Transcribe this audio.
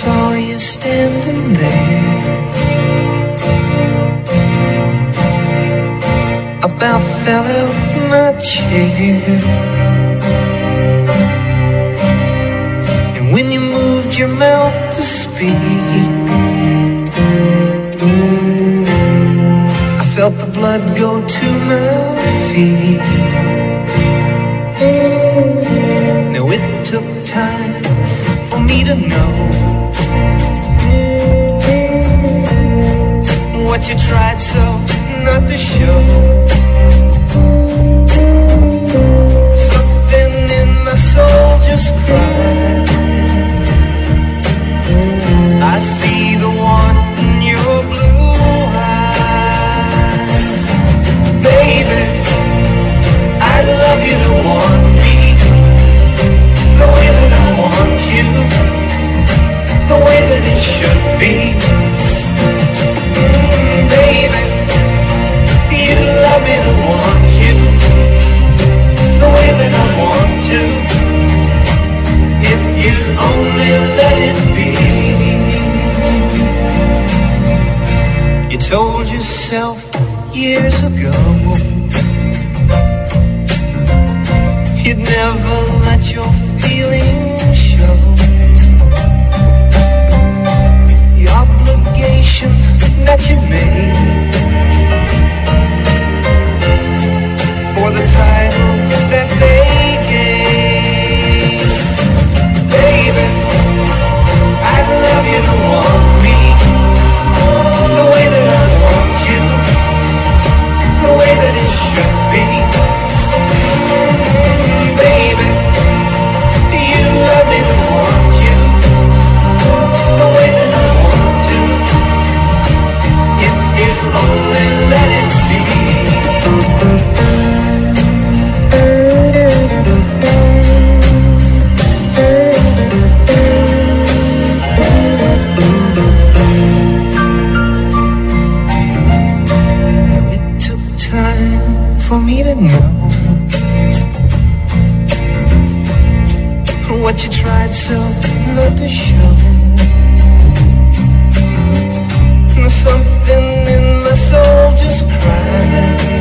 saw you standing there, about fell out my chair. And when you moved your mouth to speak, I felt the blood go to my feet. Now it took time for me to know what you tried so not to show. Something in my soul just cried. I see the want in your blue eyes. Baby, I'd love you to want me the way that I want you, the way that it should be. Baby, you'd love me to want you the way that I want to, if you'd only let it be. You told yourself years ago you'd never let your feelings show. The obligation that you made for the title that they gave. Baby, I'd love you to want me the way that I want you, the way that it should be. Baby, you'd love me to want you the way that I want to, if you'd only let it be. Now it took time for me to know what you tried so not to show. Something in my soul just cried.